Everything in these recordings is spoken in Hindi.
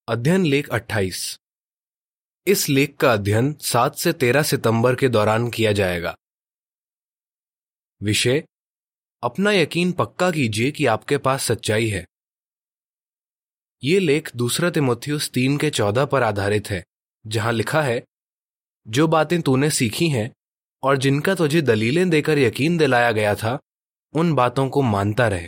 अध्ययन लेख 28। इस लेख का अध्ययन 7 से 13 सितंबर के दौरान किया जाएगा। विषय: अपना यकीन पक्का कीजिए कि आपके पास सच्चाई है। ये लेख 2 तिमुथियुस 3:14 पर आधारित है, जहां लिखा है, जो बातें तूने सीखी हैं और जिनका तुझे दलीलें देकर यकीन दिलाया गया था, उन बातों को मानता रहे।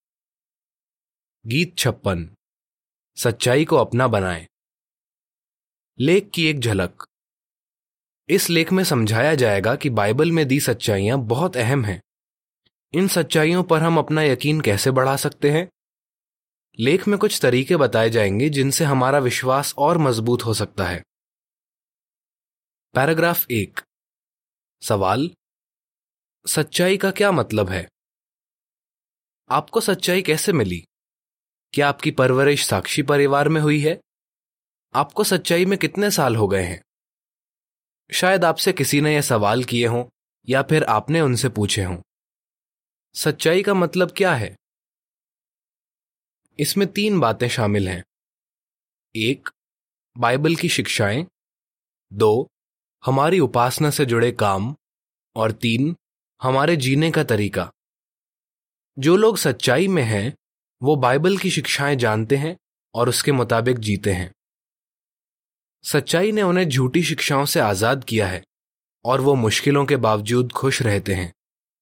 गीत 56। सच्चाई को अपना बनाएं। लेख की एक झलक। इस लेख में समझाया जाएगा कि बाइबल में दी सच्चाइयां बहुत अहम हैं। इन सच्चाइयों पर हम अपना यकीन कैसे बढ़ा सकते हैं? लेख में कुछ तरीके बताए जाएंगे जिनसे हमारा विश्वास और मजबूत हो सकता है। पैराग्राफ 1। सवाल: सच्चाई का क्या मतलब है? आपको सच्चाई कैसे मिली? क्या आपकी परवरिश साक्षी परिवार में हुई है? आपको सच्चाई में कितने साल हो गए हैं? शायद आपसे किसी ने यह सवाल किए हों या फिर आपने उनसे पूछे हों। सच्चाई का मतलब क्या है? इसमें 3 बातें शामिल हैं। 1. बाइबल की शिक्षाएं। 2. हमारी उपासना से जुड़े काम। और 3. हमारे जीने का तरीका। जो लोग सच्चाई में हैं, वो बाइबल की शिक्षाएं जानते हैं और उसके मुताबिक जीते हैं। सच्चाई ने उन्हें झूठी शिक्षाओं से आजाद किया है और वो मुश्किलों के बावजूद खुश रहते हैं।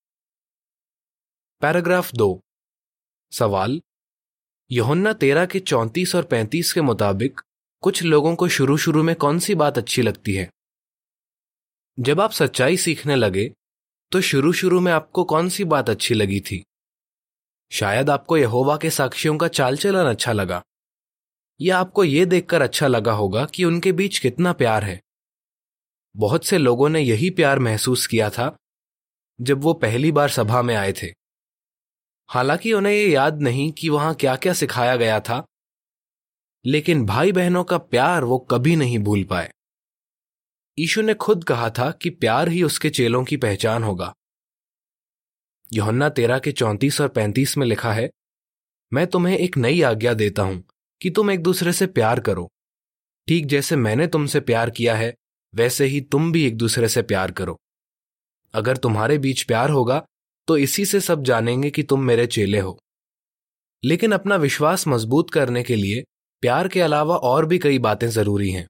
पैराग्राफ 2। सवाल: यूहन्ना 13:34 और 35 के मुताबिक कुछ लोगों को शुरू में कौन सी बात अच्छी लगती है? जब आप सच्चाई सीखने लगे तो शुरू में आपको कौन सी बात अच्छी लगी थी? शायद आपको यहोवा के साक्षियों का चाल चलन अच्छा लगा, या आपको यह देखकर अच्छा लगा होगा कि उनके बीच कितना प्यार है। बहुत से लोगों ने यही प्यार महसूस किया था जब वो पहली बार सभा में आए थे। हालांकि उन्हें यह याद नहीं कि वहां क्या क्या सिखाया गया था, लेकिन भाई बहनों का प्यार वो कभी नहीं भूल पाए। यीशु ने खुद कहा था कि प्यार ही उसके चेलों की पहचान होगा। यूहन्ना 13:34 और 35 में लिखा है, मैं तुम्हें एक नई आज्ञा देता हूं कि तुम एक दूसरे से प्यार करो। ठीक जैसे मैंने तुमसे प्यार किया है, वैसे ही तुम भी एक दूसरे से प्यार करो। अगर तुम्हारे बीच प्यार होगा तो इसी से सब जानेंगे कि तुम मेरे चेले हो। लेकिन अपना विश्वास मजबूत करने के लिए प्यार के अलावा और भी कई बातें जरूरी हैं।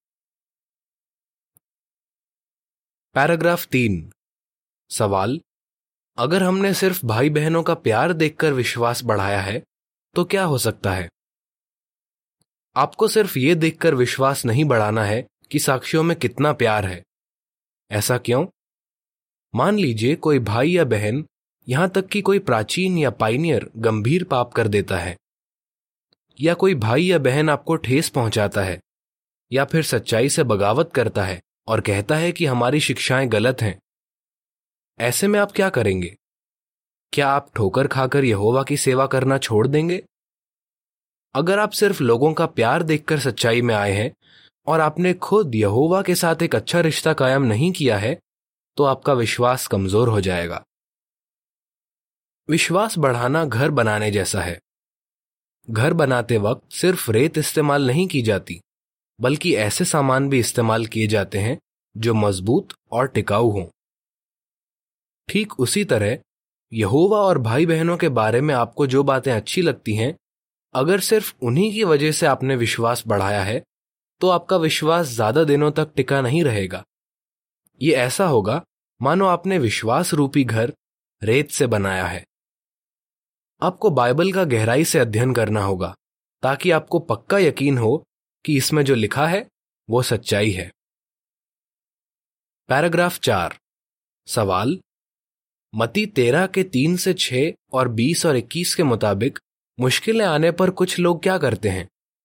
पैराग्राफ 3। सवाल: अगर हमने सिर्फ भाई बहनों का प्यार देखकर विश्वास बढ़ाया है तो क्या हो सकता है? आपको सिर्फ ये देखकर विश्वास नहीं बढ़ाना है कि साक्षियों में कितना प्यार है। ऐसा क्यों? मान लीजिए कोई भाई या बहन, यहां तक कि कोई प्राचीन या पाइनियर गंभीर पाप कर देता है, या कोई भाई या बहन आपको ठेस पहुंचाता है, या फिर सच्चाई से बगावत करता है और कहता है कि हमारी शिक्षाएं गलत हैं। ऐसे में आप क्या करेंगे? क्या आप ठोकर खाकर यहोवा की सेवा करना छोड़ देंगे? अगर आप सिर्फ लोगों का प्यार देखकर सच्चाई में आए हैं और आपने खुद यहोवा के साथ एक अच्छा रिश्ता कायम नहीं किया है, तो आपका विश्वास कमजोर हो जाएगा। विश्वास बढ़ाना घर बनाने जैसा है। घर बनाते वक्त सिर्फ रेत इस्तेमाल नहीं की जाती, बल्कि ऐसे सामान भी इस्तेमाल किए जाते हैं जो मजबूत और टिकाऊ हों। ठीक उसी तरह यहोवा और भाई बहनों के बारे में आपको जो बातें अच्छी लगती हैं, अगर सिर्फ उन्हीं की वजह से आपने विश्वास बढ़ाया है, तो आपका विश्वास ज्यादा दिनों तक टिका नहीं रहेगा। ये ऐसा होगा मानो आपने विश्वास रूपी घर रेत से बनाया है। आपको बाइबल का गहराई से अध्ययन करना होगा ताकि आपको पक्का यकीन हो कि इसमें जो लिखा है वो सच्चाई है। पैराग्राफ 4। सवाल: मत्ती 13:3-6 और 20 और 21 के मुताबिक मुश्किलें आने पर कुछ लोग क्या करते हैं?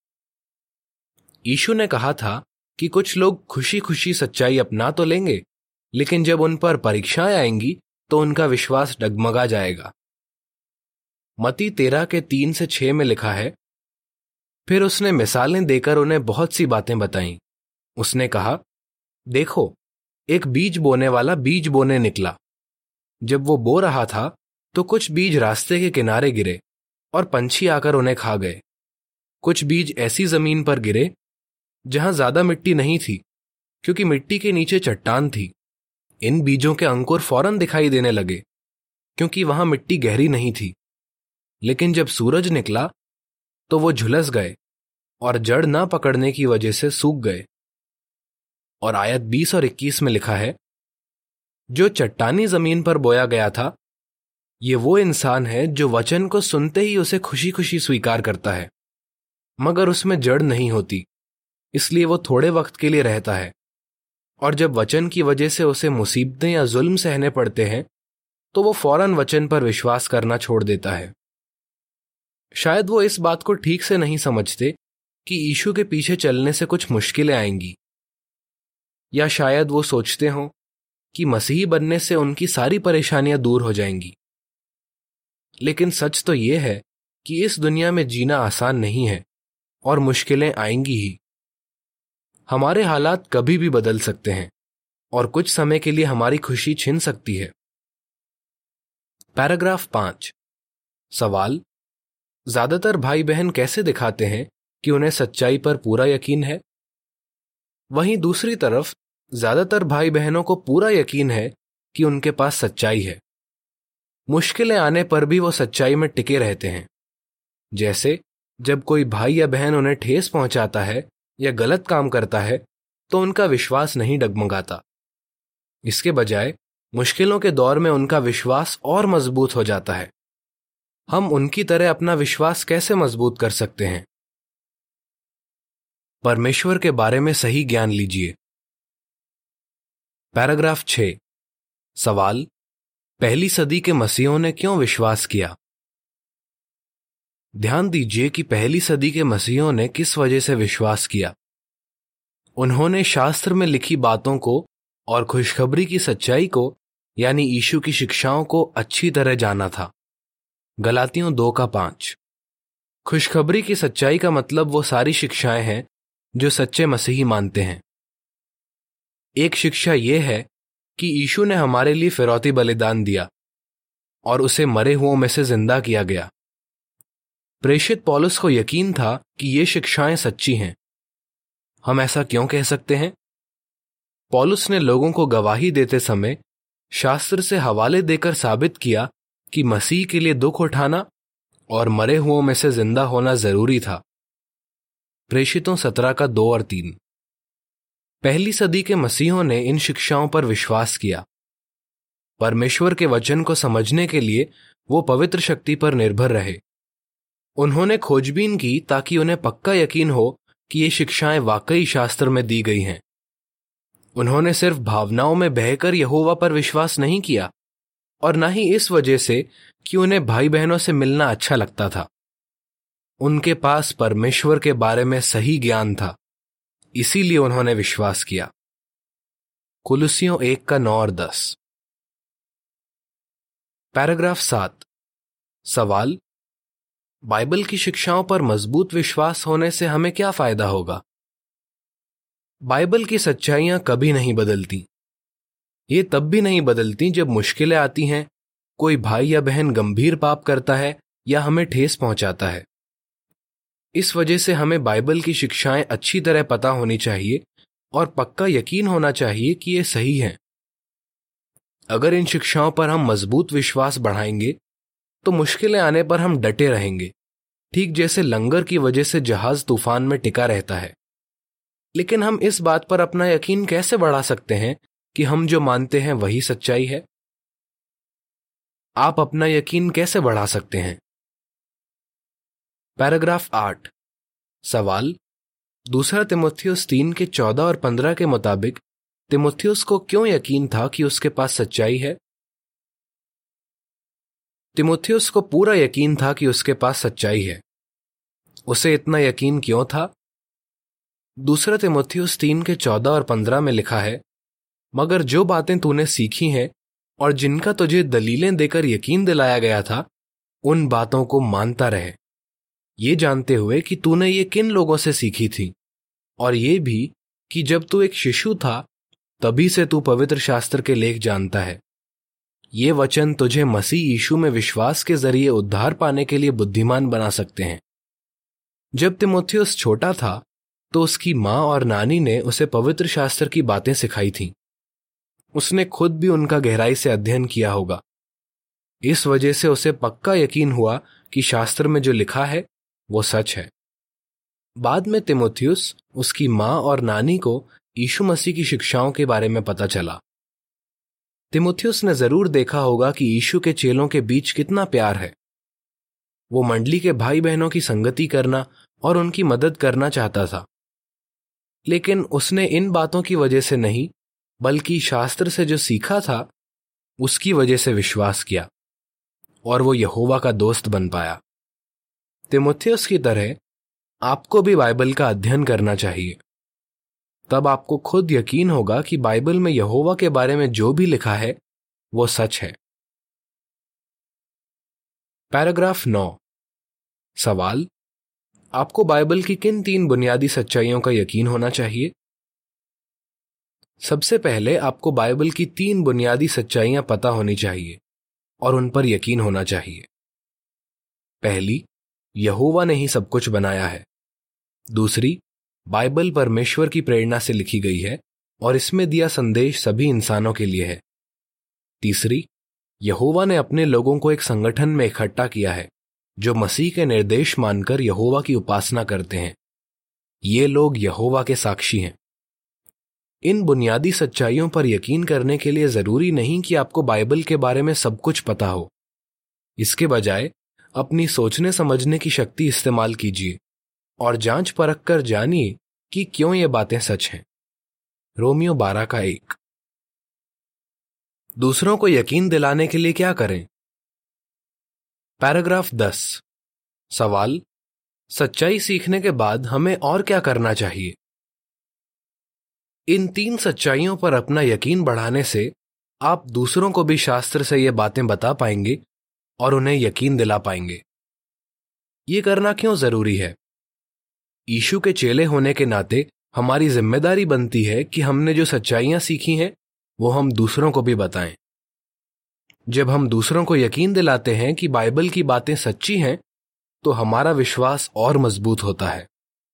यीशु ने कहा था कि कुछ लोग खुशी खुशी सच्चाई अपना तो लेंगे, लेकिन जब उन पर परीक्षाएं आएंगी तो उनका विश्वास डगमगा जाएगा। मत्ती 13:3-6 में लिखा है, फिर उसने मिसालें देकर उन्हें बहुत सी बातें बताईं। उसने कहा, देखो, एक बीज बोने वाला बीज बोने निकला। जब वो बो रहा था तो कुछ बीज रास्ते के किनारे गिरे और पंछी आकर उन्हें खा गए। कुछ बीज ऐसी जमीन पर गिरे जहां ज्यादा मिट्टी नहीं थी, क्योंकि मिट्टी के नीचे चट्टान थी। इन बीजों के अंकुर फौरन दिखाई देने लगे, क्योंकि वहां मिट्टी गहरी नहीं थी। लेकिन जब सूरज निकला तो वो झुलस गए और जड़ ना पकड़ने की वजह से सूख गए। और आयत 20 और 21 में लिखा है, जो चट्टानी जमीन पर बोया गया था, ये वो इंसान है जो वचन को सुनते ही उसे खुशी खुशी स्वीकार करता है, मगर उसमें जड़ नहीं होती, इसलिए वो थोड़े वक्त के लिए रहता है। और जब वचन की वजह से उसे मुसीबतें या जुल्म सहने पड़ते हैं, तो वो फौरन वचन पर विश्वास करना छोड़ देता है। शायद वो इस बात को ठीक से नहीं समझते कि यीशु के पीछे चलने से कुछ मुश्किलें आएंगी, या शायद वो सोचते हों कि मसीही बनने से उनकी सारी परेशानियां दूर हो जाएंगी। लेकिन सच तो यह है कि इस दुनिया में जीना आसान नहीं है और मुश्किलें आएंगी ही। हमारे हालात कभी भी बदल सकते हैं और कुछ समय के लिए हमारी खुशी छिन सकती है। पैराग्राफ 5। सवाल, ज्यादातर भाई बहन कैसे दिखाते हैं कि उन्हें सच्चाई पर पूरा यकीन है? वहीं दूसरी तरफ ज्यादातर भाई बहनों को पूरा यकीन है कि उनके पास सच्चाई है। मुश्किलें आने पर भी वो सच्चाई में टिके रहते हैं। जैसे जब कोई भाई या बहन उन्हें ठेस पहुंचाता है या गलत काम करता है, तो उनका विश्वास नहीं डगमगाता। इसके बजाय मुश्किलों के दौर में उनका विश्वास और मजबूत हो जाता है। हम उनकी तरह अपना विश्वास कैसे मजबूत कर सकते हैं? परमेश्वर के बारे में सही ज्ञान लीजिए। पैराग्राफ 6। सवाल, पहली सदी के मसीहों ने क्यों विश्वास किया? ध्यान दीजिए कि पहली सदी के मसीहों ने किस वजह से विश्वास किया। उन्होंने शास्त्र में लिखी बातों को और खुशखबरी की सच्चाई को, यानी यीशु की शिक्षाओं को अच्छी तरह जाना था। गलातियों 2:5। खुशखबरी की सच्चाई का मतलब वो सारी शिक्षाएं हैं जो सच्चे मसीही मानते हैं। एक शिक्षा यह है कि यीशु ने हमारे लिए फिरौती बलिदान दिया और उसे मरे हुओं में से जिंदा किया गया। प्रेषित पौलुस को यकीन था कि ये शिक्षाएं सच्ची हैं। हम ऐसा क्यों कह सकते हैं? पौलुस ने लोगों को गवाही देते समय शास्त्र से हवाले देकर साबित किया कि मसीह के लिए दुख उठाना और मरे हुओं में से जिंदा होना जरूरी था। प्रेषितों 17:2 और 3। पहली सदी के मसीहों ने इन शिक्षाओं पर विश्वास किया। परमेश्वर के वचन को समझने के लिए वो पवित्र शक्ति पर निर्भर रहे। उन्होंने खोजबीन की ताकि उन्हें पक्का यकीन हो कि ये शिक्षाएं वाकई शास्त्र में दी गई हैं। उन्होंने सिर्फ भावनाओं में बहकर यहोवा पर विश्वास नहीं किया, और न ही इस वजह से कि उन्हें भाई बहनों से मिलना अच्छा लगता था। उनके पास परमेश्वर के बारे में सही ज्ञान था, इसीलिए उन्होंने विश्वास किया। कुलुसियों 1:9 और 10। पैराग्राफ 7। सवाल, बाइबल की शिक्षाओं पर मजबूत विश्वास होने से हमें क्या फायदा होगा? बाइबल की सच्चाइयां कभी नहीं बदलती। ये तब भी नहीं बदलती जब मुश्किलें आती हैं, कोई भाई या बहन गंभीर पाप करता है या हमें ठेस पहुंचाता है। इस वजह से हमें बाइबल की शिक्षाएं अच्छी तरह पता होनी चाहिए और पक्का यकीन होना चाहिए कि ये सही हैं। अगर इन शिक्षाओं पर हम मजबूत विश्वास बढ़ाएंगे तो मुश्किलें आने पर हम डटे रहेंगे, ठीक जैसे लंगर की वजह से जहाज तूफान में टिका रहता है। लेकिन हम इस बात पर अपना यकीन कैसे बढ़ा सकते हैं कि हम जो मानते हैं वही सच्चाई है? आप अपना यकीन कैसे बढ़ा सकते हैं? पैराग्राफ 8। सवाल, दूसरा तीमुथियुस 3:14 और 15 के मुताबिक तीमुथियुस को क्यों यकीन था कि उसके पास सच्चाई है? तीमुथियुस को पूरा यकीन था कि उसके पास सच्चाई है। उसे इतना यकीन क्यों था? दूसरा तीमुथियुस 3:14 और 15 में लिखा है, मगर जो बातें तूने सीखी हैं और जिनका तुझे दलीलें देकर यकीन दिलाया गया था, उन बातों को मानता रहे, ये जानते हुए कि तूने ये किन लोगों से सीखी थी, और ये भी कि जब तू एक शिशु था तभी से तू पवित्र शास्त्र के लेख जानता है। ये वचन तुझे मसीह यीशु में विश्वास के जरिए उद्धार पाने के लिए बुद्धिमान बना सकते हैं। जब तीमुथियुस छोटा था तो उसकी माँ और नानी ने उसे पवित्र शास्त्र की बातें सिखाई थीं। उसने खुद भी उनका गहराई से अध्ययन किया होगा। इस वजह से उसे पक्का यकीन हुआ कि शास्त्र में जो लिखा है वो सच है। बाद में तीमुथियुस, उसकी माँ और नानी को यीशु मसीह की शिक्षाओं के बारे में पता चला। तीमुथियुस ने जरूर देखा होगा कि यीशु के चेलों के बीच कितना प्यार है। वो मंडली के भाई बहनों की संगति करना और उनकी मदद करना चाहता था, लेकिन उसने इन बातों की वजह से नहीं, बल्कि शास्त्र से जो सीखा था उसकी वजह से विश्वास किया और वो यहोवा का दोस्त बन पाया। तीमुथियुस की तरह आपको भी बाइबल का अध्ययन करना चाहिए। तब आपको खुद यकीन होगा कि बाइबल में यहोवा के बारे में जो भी लिखा है वो सच है। पैराग्राफ 9। सवाल: आपको बाइबल की किन 3 बुनियादी सच्चाइयों का यकीन होना चाहिए? सबसे पहले आपको बाइबल की 3 बुनियादी सच्चाइयां पता होनी चाहिए और उन पर यकीन होना चाहिए। पहली, यहोवा ने ही सब कुछ बनाया है। दूसरी, बाइबल परमेश्वर की प्रेरणा से लिखी गई है और इसमें दिया संदेश सभी इंसानों के लिए है। तीसरी, यहोवा ने अपने लोगों को एक संगठन में इकट्ठा किया है जो मसीह के निर्देश मानकर यहोवा की उपासना करते हैं। ये लोग यहोवा के साक्षी हैं। इन बुनियादी सच्चाइयों पर यकीन करने के लिए जरूरी नहीं कि आपको बाइबल के बारे में सब कुछ पता हो। इसके बजाय अपनी सोचने समझने की शक्ति इस्तेमाल कीजिए और जांच परख कर जानिए कि क्यों ये बातें सच हैं। रोमियो 12:1। दूसरों को यकीन दिलाने के लिए क्या करें? पैराग्राफ 10। सवाल: सच्चाई सीखने के बाद हमें और क्या करना चाहिए? इन 3 सच्चाइयों पर अपना यकीन बढ़ाने से आप दूसरों को भी शास्त्र से ये बातें बता पाएंगे और उन्हें यकीन दिला पाएंगे। ये करना क्यों जरूरी है? यीशु के चेले होने के नाते हमारी जिम्मेदारी बनती है कि हमने जो सच्चाइयां सीखी हैं वो हम दूसरों को भी बताएं। जब हम दूसरों को यकीन दिलाते हैं कि बाइबल की बातें सच्ची हैं, तो हमारा विश्वास और मजबूत होता है।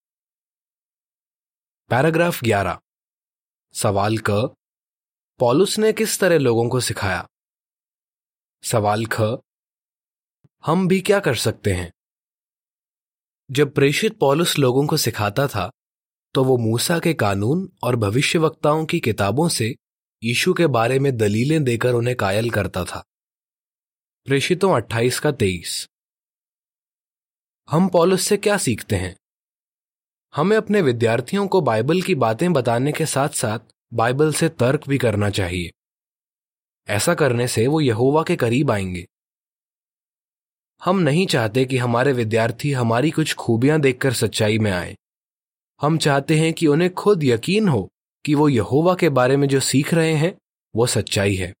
पैराग्राफ 11। सवाल क: पौलुस ने किस तरह लोगों को सिखाया? सवाल ख: हम भी क्या कर सकते हैं? जब प्रेषित पौलुस लोगों को सिखाता था तो वो मूसा के कानून और भविष्यवक्ताओं की किताबों से यीशु के बारे में दलीलें देकर उन्हें कायल करता था। प्रेषितों 28:23। हम पौलुस से क्या सीखते हैं? हमें अपने विद्यार्थियों को बाइबल की बातें बताने के साथ साथ बाइबल से तर्क भी करना चाहिए। ऐसा करने से वो यहोवा के करीब आएंगे। हम नहीं चाहते कि हमारे विद्यार्थी हमारी कुछ खूबियां देखकर सच्चाई में आए। हम चाहते हैं कि उन्हें खुद यकीन हो कि वो यहोवा के बारे में जो सीख रहे हैं वो सच्चाई है।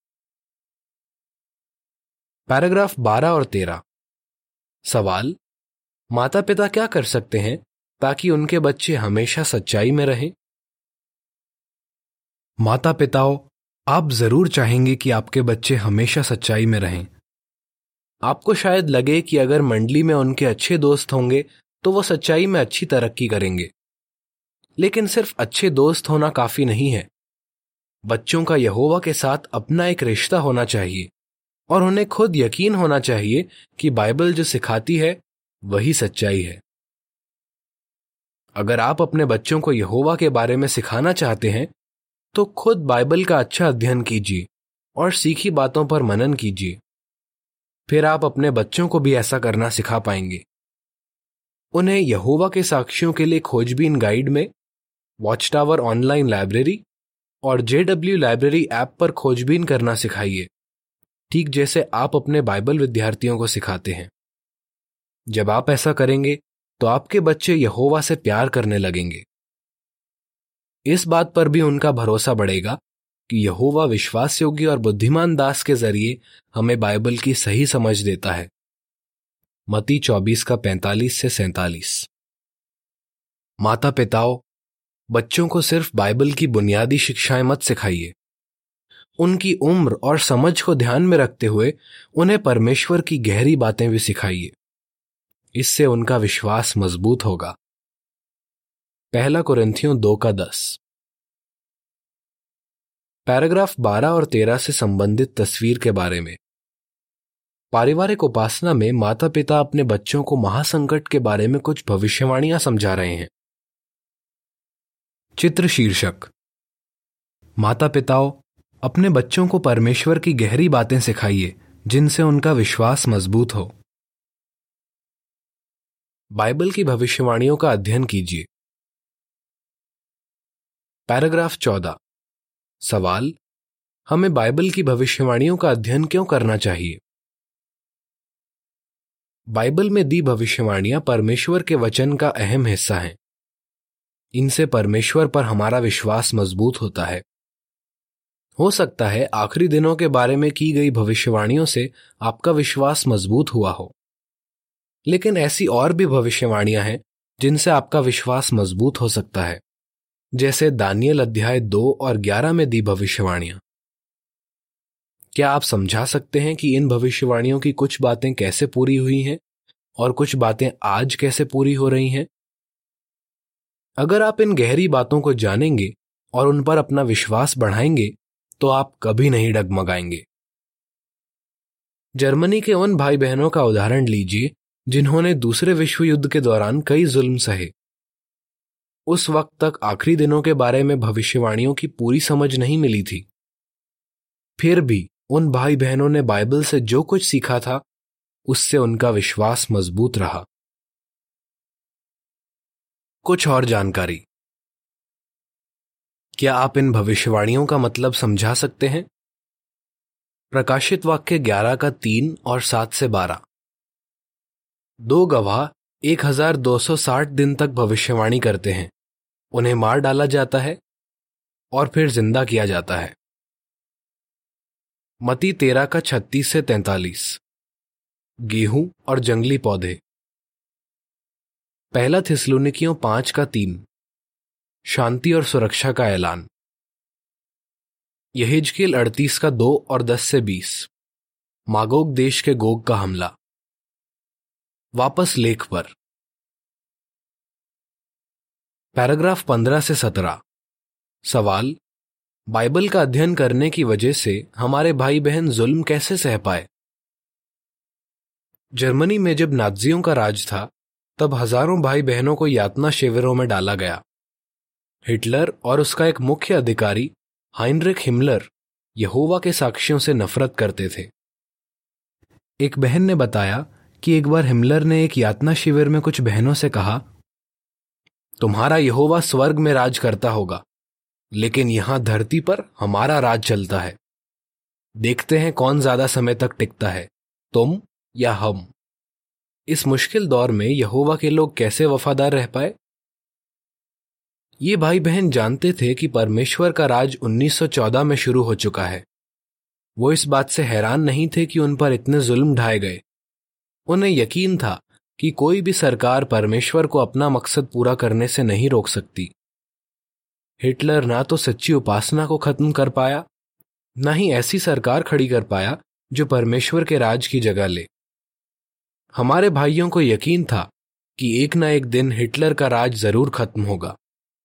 पैराग्राफ 12 और 13। सवाल: माता पिता क्या कर सकते हैं ताकि उनके बच्चे हमेशा सच्चाई में रहें? माता पिताओं, आप जरूर चाहेंगे कि आपके बच्चे हमेशा सच्चाई में रहें। आपको शायद लगे कि अगर मंडली में उनके अच्छे दोस्त होंगे तो वो सच्चाई में अच्छी तरक्की करेंगे, लेकिन सिर्फ अच्छे दोस्त होना काफी नहीं है। बच्चों का यहोवा के साथ अपना एक रिश्ता होना चाहिए और उन्हें खुद यकीन होना चाहिए कि बाइबल जो सिखाती है वही सच्चाई है। अगर आप अपने बच्चों को यहोवा के बारे में सिखाना चाहते हैं तो खुद बाइबल का अच्छा अध्ययन कीजिए और सीखी बातों पर मनन कीजिए। फिर आप अपने बच्चों को भी ऐसा करना सिखा पाएंगे। उन्हें यहोवा के साक्षियों के लिए खोजबीन गाइड में, वॉच टावर ऑनलाइन लाइब्रेरी और JW लाइब्रेरी ऐप पर खोजबीन करना सिखाइए, ठीक जैसे आप अपने बाइबल विद्यार्थियों को सिखाते हैं। जब आप ऐसा करेंगे तो आपके बच्चे यहोवा से प्यार करने लगेंगे। इस बात पर भी उनका भरोसा बढ़ेगा कि यहोवा विश्वास योग्य और बुद्धिमान दास के जरिए हमें बाइबल की सही समझ देता है। मत्ती 24:45-47। माता पिताओं, बच्चों को सिर्फ बाइबल की बुनियादी शिक्षाएं मत सिखाइए। उनकी उम्र और समझ को ध्यान में रखते हुए उन्हें परमेश्वर की गहरी बातें भी सिखाइए। इससे उनका विश्वास मजबूत होगा। पहला कुरिन्थियों 2:10। पैराग्राफ 12 और 13 से संबंधित तस्वीर के बारे में। पारिवारिक उपासना में माता पिता अपने बच्चों को महासंकट के बारे में कुछ भविष्यवाणियां समझा रहे हैं। चित्र शीर्षक: माता पिताओं, अपने बच्चों को परमेश्वर की गहरी बातें सिखाइए जिनसे उनका विश्वास मजबूत हो। बाइबल की भविष्यवाणियों का अध्ययन कीजिए। पैराग्राफ 14। सवाल: हमें बाइबल की भविष्यवाणियों का अध्ययन क्यों करना चाहिए? बाइबल में दी भविष्यवाणियां परमेश्वर के वचन का अहम हिस्सा हैं। इनसे परमेश्वर पर हमारा विश्वास मजबूत होता है। हो सकता है आखिरी दिनों के बारे में की गई भविष्यवाणियों से आपका विश्वास मजबूत हुआ हो, लेकिन ऐसी और भी भविष्यवाणियां हैं जिनसे आपका विश्वास मजबूत हो सकता है, जैसे दानियल अध्याय 2 और 11 में दी भविष्यवाणियां। क्या आप समझा सकते हैं कि इन भविष्यवाणियों की कुछ बातें कैसे पूरी हुई हैं और कुछ बातें आज कैसे पूरी हो रही हैं? अगर आप इन गहरी बातों को जानेंगे और उन पर अपना विश्वास बढ़ाएंगे तो आप कभी नहीं डगमगाएंगे। जर्मनी के उन भाई बहनों का उदाहरण लीजिए जिन्होंने दूसरे विश्व युद्ध के दौरान कई जुल्म सहे। उस वक्त तक आखिरी दिनों के बारे में भविष्यवाणियों की पूरी समझ नहीं मिली थी। फिर भी उन भाई बहनों ने बाइबल से जो कुछ सीखा था उससे उनका विश्वास मजबूत रहा। कुछ और जानकारी। क्या आप इन भविष्यवाणियों का मतलब समझा सकते हैं? प्रकाशित वाक्य 11 का 3 और 7 से 12। 2 गवाह 1260 दिन तक भविष्यवाणी करते हैं, उन्हें मार डाला जाता है और फिर जिंदा किया जाता है। मत्ती 13 का 36 से 43। गेहूं और जंगली पौधे। पहला थिस्सलुनीकियों 5 का 3। शांति और सुरक्षा का ऐलान। यहेजकेल 38 का 2 और 10 से 20। मागोग देश के गोग का हमला। वापस लेख पर। पैराग्राफ 15 से 17। सवाल: बाइबल का अध्ययन करने की वजह से हमारे भाई बहन जुल्म कैसे सह पाए? जर्मनी में जब नाज़ियों का राज था तब हजारों भाई बहनों को यातना शिविरों में डाला गया। हिटलर और उसका एक मुख्य अधिकारी हाइनरिक हिमलर यहोवा के साक्षियों से नफरत करते थे। एक बहन ने बताया कि एक बार हिमलर ने एक यातना शिविर में कुछ बहनों से कहा, तुम्हारा यहोवा स्वर्ग में राज करता होगा, लेकिन यहां धरती पर हमारा राज चलता है। देखते हैं कौन ज्यादा समय तक टिकता है, तुम या हम। इस मुश्किल दौर में यहोवा के लोग कैसे वफादार रह पाए? ये भाई बहन जानते थे कि परमेश्वर का राज 1914 में शुरू हो चुका है। वो इस बात से हैरान नहीं थे कि उन पर इतने जुल्म ढाए गए। उन्हें यकीन था कि कोई भी सरकार परमेश्वर को अपना मकसद पूरा करने से नहीं रोक सकती। हिटलर ना तो सच्ची उपासना को खत्म कर पाया, ना ही ऐसी सरकार खड़ी कर पाया जो परमेश्वर के राज की जगह ले। हमारे भाइयों को यकीन था कि एक ना एक दिन हिटलर का राज जरूर खत्म होगा।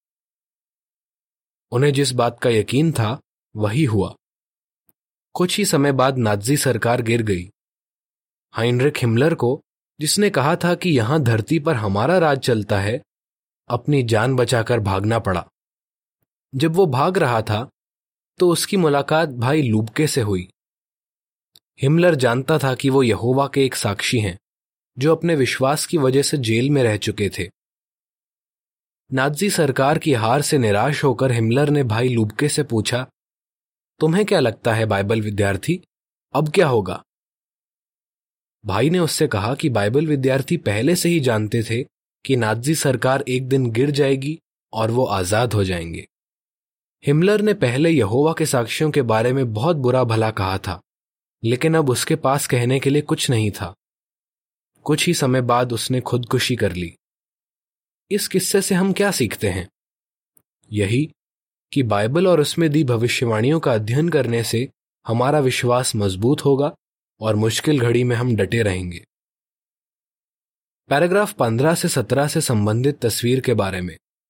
उन्हें जिस बात का यकीन था वही हुआ। कुछ ही समय बाद नाज़ी सरकार गिर गई। हाइनरिक हिमलर को, जिसने कहा था कि यहां धरती पर हमारा राज चलता है, अपनी जान बचाकर भागना पड़ा। जब वो भाग रहा था तो उसकी मुलाकात भाई लूबके से हुई। हिमलर जानता था कि वो यहोवा के एक साक्षी हैं जो अपने विश्वास की वजह से जेल में रह चुके थे। नाज़ी सरकार की हार से निराश होकर हिमलर ने भाई लूबके से पूछा, तुम्हें क्या लगता है बाइबल विद्यार्थी, अब क्या होगा? भाई ने उससे कहा कि बाइबल विद्यार्थी पहले से ही जानते थे कि नाज़ी सरकार एक दिन गिर जाएगी और वो आजाद हो जाएंगे। हिमलर ने पहले यहोवा के साक्षियों के बारे में बहुत बुरा भला कहा था, लेकिन अब उसके पास कहने के लिए कुछ नहीं था। कुछ ही समय बाद उसने खुदकुशी कर ली। इस किस्से से हम क्या सीखते हैं? यही कि बाइबल और उसमें दी भविष्यवाणियों का अध्ययन करने से हमारा विश्वास मजबूत होगा और मुश्किल घड़ी में हम डटे रहेंगे। पैराग्राफ 15 से 17 से संबंधित तस्वीर के बारे में।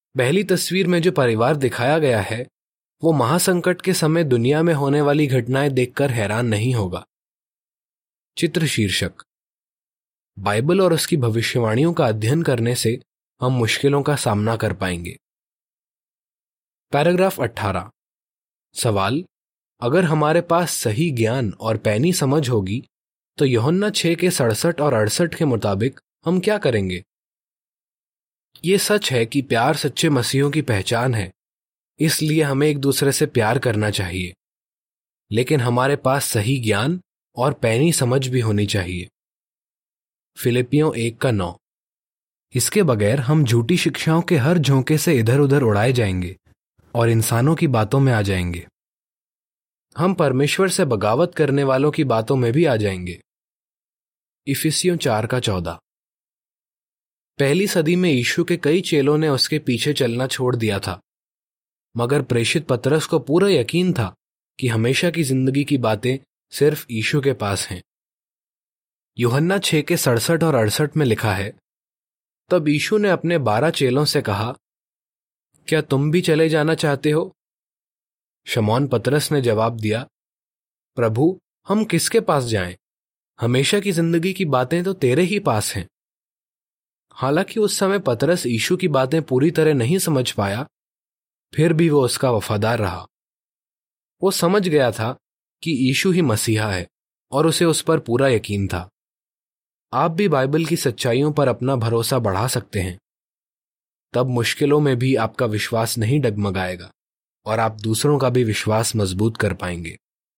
पहली तस्वीर में जो परिवार दिखाया गया है वो महासंकट के समय दुनिया में होने वाली घटनाएं देखकर हैरान नहीं होगा। चित्र शीर्षक: बाइबल और उसकी भविष्यवाणियों का अध्ययन करने से हम मुश्किलों का सामना कर पाएंगे। पैराग्राफ 18। सवाल: अगर हमारे पास सही ज्ञान और पैनी समझ होगी तो यूहन्ना 6 के 67 और 68 के मुताबिक हम क्या करेंगे? ये सच है कि प्यार सच्चे मसीहों की पहचान है, इसलिए हमें एक दूसरे से प्यार करना चाहिए, लेकिन हमारे पास सही ज्ञान और पैनी समझ भी होनी चाहिए। फिलिपियों 1:9। इसके बगैर हम झूठी शिक्षाओं के हर झोंके से इधर उधर उड़ाए जाएंगे और इंसानों की बातों में आ जाएंगे। हम परमेश्वर से बगावत करने वालों की बातों में भी आ जाएंगे। इफिसियों 4:14। पहली सदी में यीशु के कई चेलों ने उसके पीछे चलना छोड़ दिया था, मगर प्रेषित पतरस को पूरा यकीन था कि हमेशा की जिंदगी की बातें सिर्फ यीशु के पास हैं। यूहन्ना 6 के 67 और 68 में लिखा है, तब यीशु ने अपने 12 चेलों से कहा, क्या तुम भी चले जाना चाहते हो? शमौन पतरस ने जवाब दिया, प्रभु, हम किसके पास जाएं? हमेशा की जिंदगी की बातें तो तेरे ही पास हैं। हालांकि उस समय पतरस यीशु की बातें पूरी तरह नहीं समझ पाया, फिर भी वो उसका वफादार रहा। वो समझ गया था कि यीशु ही मसीहा है और उसे उस पर पूरा यकीन था। आप भी बाइबल की सच्चाइयों पर अपना भरोसा बढ़ा सकते हैं। तब मुश्किलों में भी आपका विश्वास नहीं डगमगाएगा और आप दूसरों का भी विश्वास मजबूत कर पाएंगे।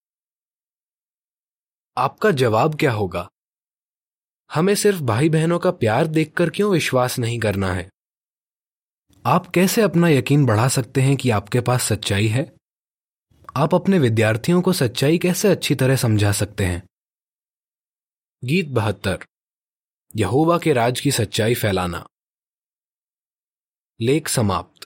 आपका जवाब क्या होगा? हमें सिर्फ भाई बहनों का प्यार देखकर क्यों विश्वास नहीं करना है? आप कैसे अपना यकीन बढ़ा सकते हैं कि आपके पास सच्चाई है? आप अपने विद्यार्थियों को सच्चाई कैसे अच्छी तरह समझा सकते हैं? गीत 72। यहोवा के राज की सच्चाई फैलाना। लेख समाप्त।